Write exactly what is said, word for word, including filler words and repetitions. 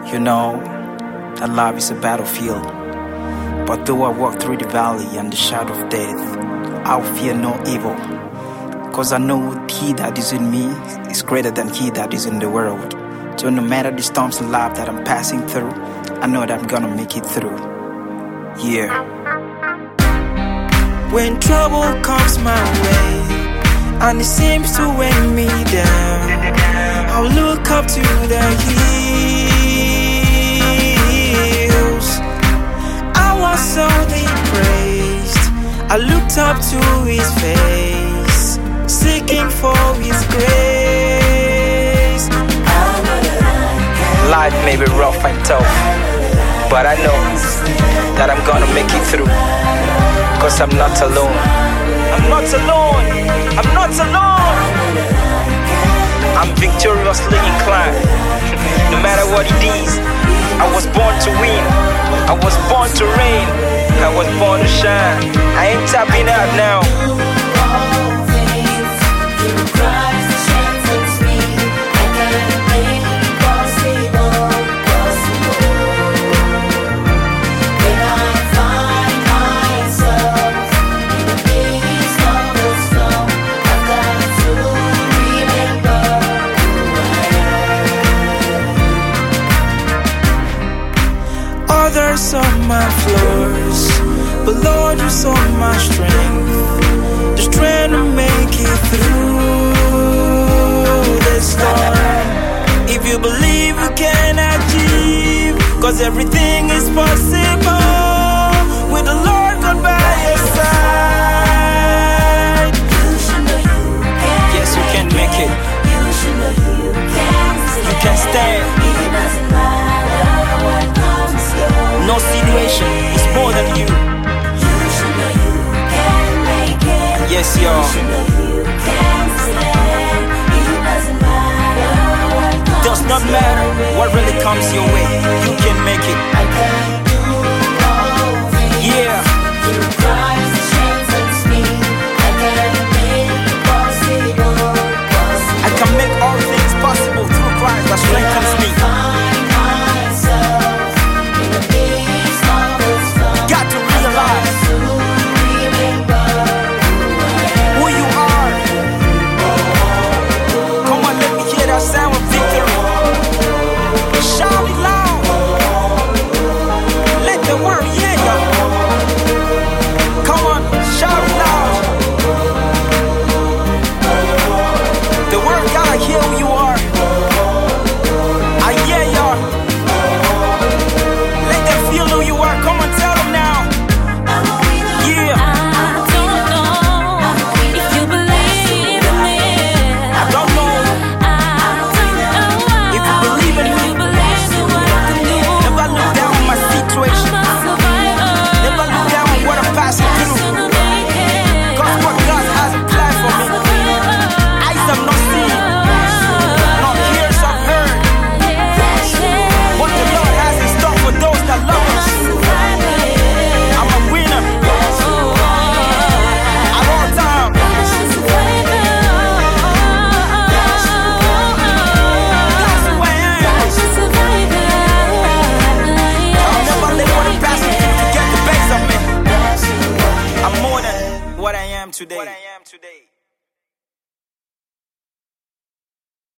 You know that life is a battlefield, but though I walk through the valley and the shadow of death, I'll fear no evil, cause I know he that is in me is greater than he that is in the world. So no matter the storms in life that I'm passing through, I know that I'm gonna make it through. Yeah. When trouble comes my way and it seems to weigh me down, I'll look up to the hills. I was only praised, I looked up to his face, seeking for his grace. Life may be rough and tough, but I know that I'm gonna make it through, cause I'm not alone. I'm not alone. I'm not alone. I'm victoriously inclined. No matter what it is, I was born to win. I was born to reign. I was born to shine. I ain't tapping out now. Others saw my flaws, but Lord, you saw my strength, the strength to make it through the storm. If you believe you can achieve, cause everything is possible with the Lord God by your side. Yes, you can make it. You can stand. No situation is more than you. Yes, y'all. Does not matter what really comes your way. You can make it. Yeah. I can make all things possible through Christ that strengthens me. Today.